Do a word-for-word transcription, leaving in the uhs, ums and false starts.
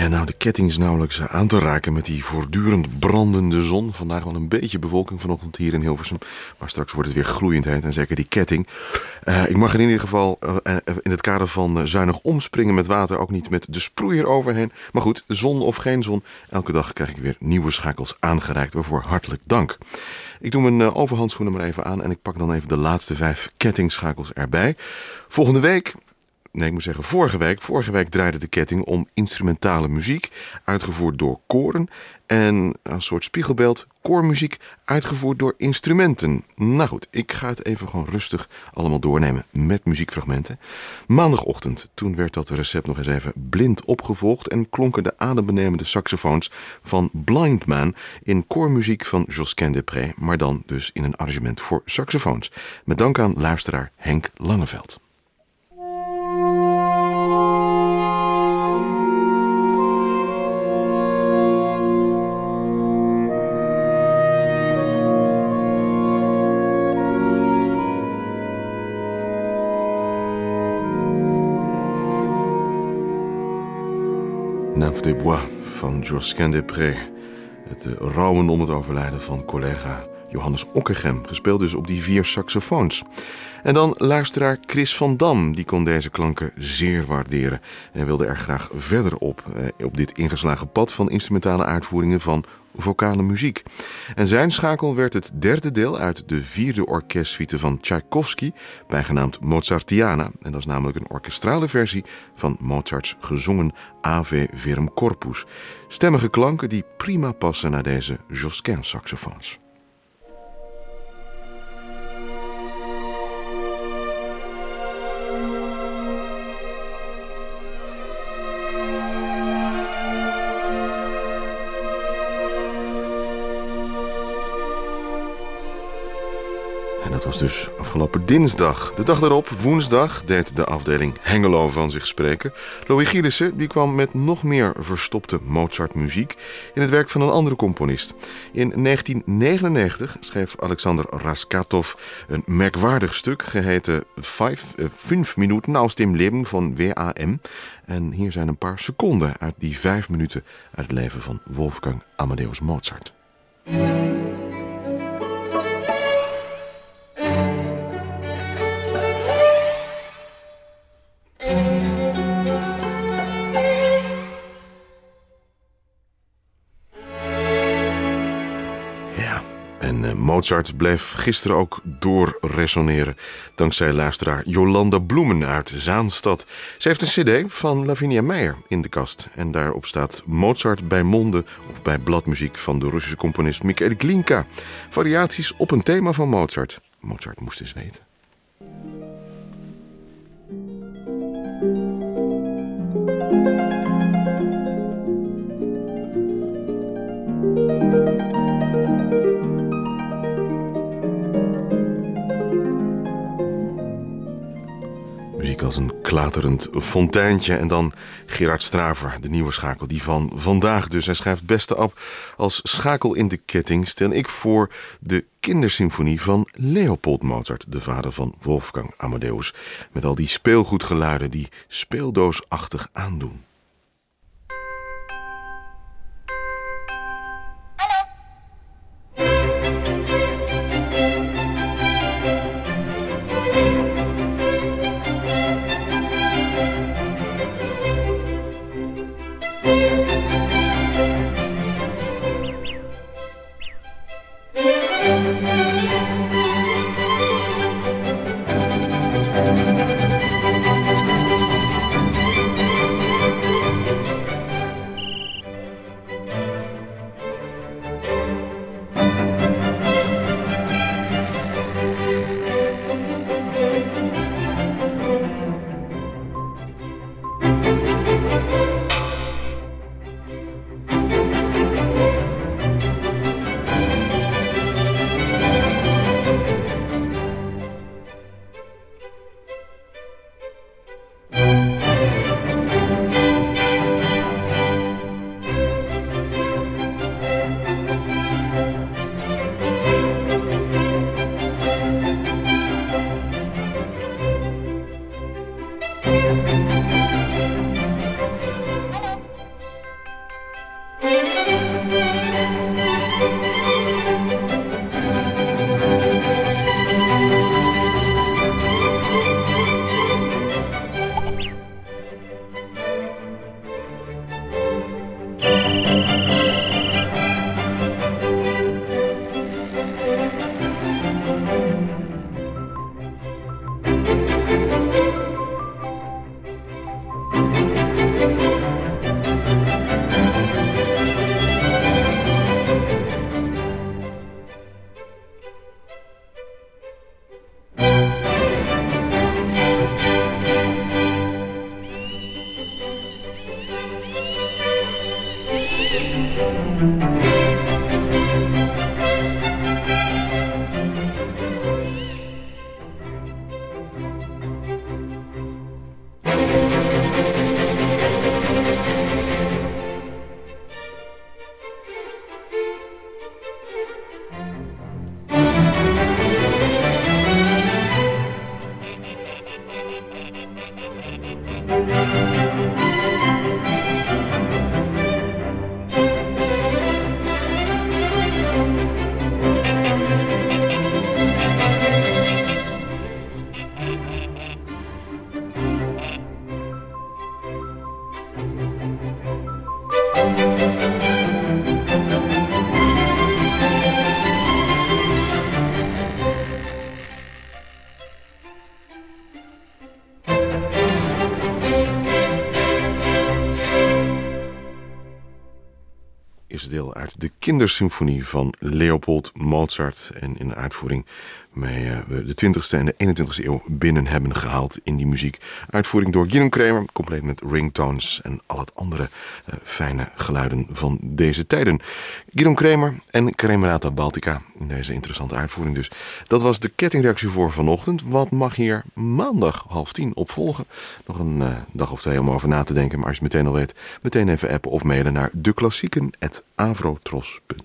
Ja, nou, de ketting is nauwelijks aan te raken met die voortdurend brandende zon. Vandaag wel een beetje bewolking vanochtend hier in Hilversum. Maar straks wordt het weer gloeiend heet en zeker die ketting. Uh, ik mag er in ieder geval uh, in het kader van uh, zuinig omspringen met water ook niet met de sproeier overheen. Maar goed, zon of geen zon, elke dag krijg ik weer nieuwe schakels aangereikt. Waarvoor hartelijk dank. Ik doe mijn uh, overhandschoenen maar even aan en ik pak dan even de laatste vijf kettingschakels erbij. Volgende week... Nee, ik moet zeggen vorige week. Vorige week draaide de ketting om instrumentale muziek, uitgevoerd door koren. En een soort spiegelbeeld, koormuziek, uitgevoerd door instrumenten. Nou goed, ik ga het even gewoon rustig allemaal doornemen met muziekfragmenten. Maandagochtend, toen werd dat recept nog eens even blind opgevolgd en klonken de adembenemende saxofoons van Blind Man in koormuziek van Josquin des Prez, maar dan dus in een arrangement voor saxofoons. Met dank aan luisteraar Henk Langeveld. Nymphe des Bois van Josquin des Prez. Het uh, rouwen om het overlijden van collega Johannes Ockeghem, gespeeld dus op die vier saxofoons. En dan luisteraar Chris van Dam, die kon deze klanken zeer waarderen en wilde er graag verder op, eh, op dit ingeslagen pad van instrumentale uitvoeringen van vocale muziek. En zijn schakel werd het derde deel uit de vierde orkestsuite van Tchaikovsky, bijgenaamd Mozartiana. En dat is namelijk een orkestrale versie van Mozarts gezongen Ave Verum Corpus. Stemmige klanken die prima passen naar deze Josquin-saxofoons. En dat was dus afgelopen dinsdag. De dag daarop, woensdag, deed de afdeling Hengelo van zich spreken. Louis Gielissen die kwam met nog meer verstopte Mozart-muziek in het werk van een andere componist. In negentien negenennegentig schreef Alexander Raskatov een merkwaardig stuk geheten Vijf, uh, vijf minuten aus dem Leben van W A M. En hier zijn een paar seconden uit die vijf minuten uit het leven van Wolfgang Amadeus Mozart. Mozart bleef gisteren ook doorresoneren, dankzij luisteraar Jolanda Bloemen uit Zaanstad. Ze heeft een cd van Lavinia Meijer in de kast. En daarop staat Mozart bij monde of bij bladmuziek van de Russische componist Mikhail Glinka. Variaties op een thema van Mozart. Mozart moest eens weten. Als een klaterend fonteintje. En dan Gerard Straver, de nieuwe schakel, die van vandaag dus. Hij schrijft beste op als schakel in de ketting stel ik voor de kindersymfonie van Leopold Mozart, de vader van Wolfgang Amadeus. Met al die speelgoedgeluiden die speeldoosachtig aandoen. Eerste deel uit de Kindersymfonie van Leopold Mozart. En in de uitvoering waarmee we de twintigste en de eenentwintigste eeuw binnen hebben gehaald in die muziek. Uitvoering door Guido Kremer, compleet met ringtones en al het andere uh, fijne geluiden van deze tijden. Guido Kremer en Kremerata Baltica in deze interessante uitvoering dus. Dat was de kettingreactie voor vanochtend. Wat mag hier maandag half tien op volgen? Nog een uh, dag of twee om over na te denken. Maar als je het meteen al weet, meteen even appen of mailen naar deklassieken apenstaartje avrotros punt